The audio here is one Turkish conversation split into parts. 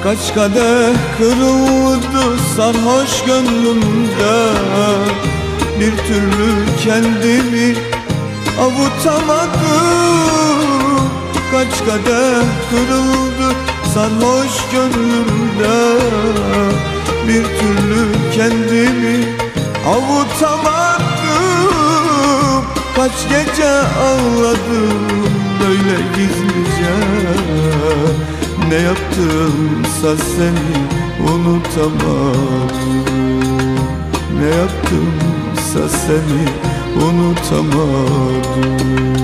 Kaç kadeh kırıldı sarhoş gönlümde, bir türlü kendimi avutamadım. Kaç kadeh kırıldı sarhoş gönlümde, bir türlü kendimi avutamadım. Kaç gece ağladım böyle gizlice, ne yaptımsa seni unutamadım. Ne yaptımsa seni unutamadım.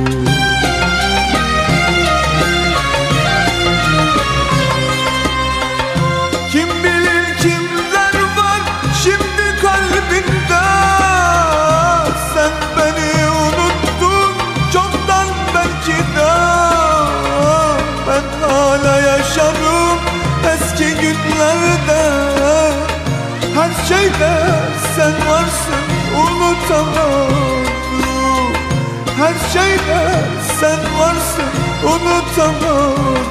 Kim bilir kimler var şimdi kalbinde, sen beni unuttun çoktan belki de. Ben hala yaşarım eski günlerde, her şeyde sen varsın unutamadım. Her şeyde sen varsın unutamadım.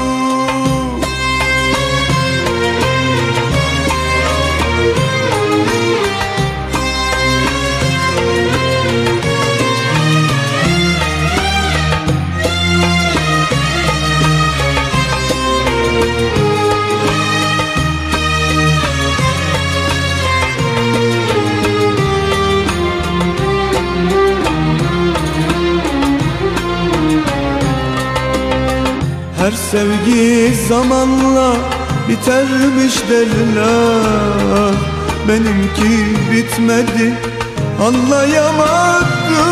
Her sevgi zamanla bitermiş derler, benimki bitmedi anlayamadım.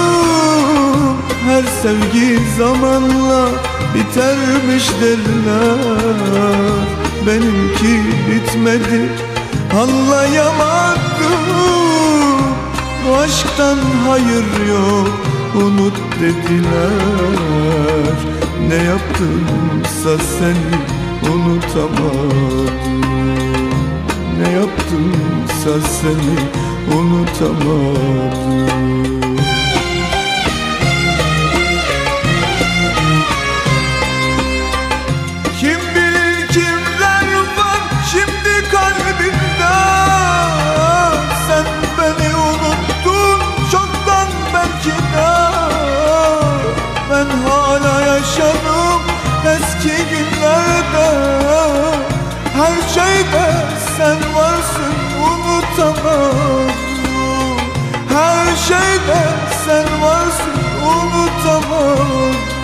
Her sevgi zamanla bitermiş derler, benimki bitmedi anlayamadım. Bu aşktan hayır yok unut dediler, ne yaptımsa seni unutamadım. Ne yaptımsa seni unutamadım. Kim bilir kimler var şimdi kalbinde, sen beni unuttun çoktan belki de. Ben hala yaşarım eski günlerde, her şeyde sen varsın unutamadım. Her şeyde sen varsın unutamadım.